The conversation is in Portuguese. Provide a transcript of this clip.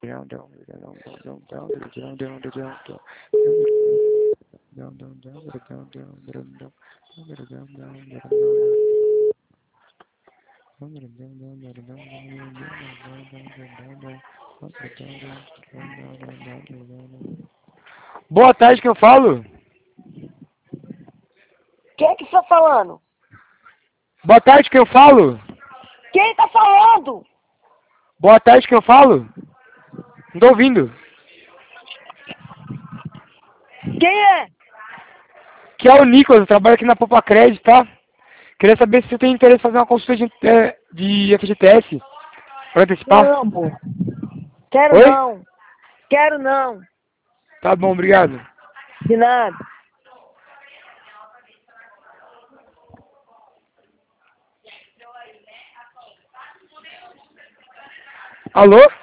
Boa tarde, que eu falo? Quem que está falando? Boa tarde, que eu falo? Quem tá falando? Boa tarde, que eu falo? Não tô ouvindo. Quem é? Que é o Nicolas, eu trabalho aqui na Popa Crédito, tá? Queria saber se você tem interesse em fazer uma consulta de FGTS para antecipar. Não, amor. Quero Oi? não. Quero não. Tá bom, obrigado. De nada. Alô?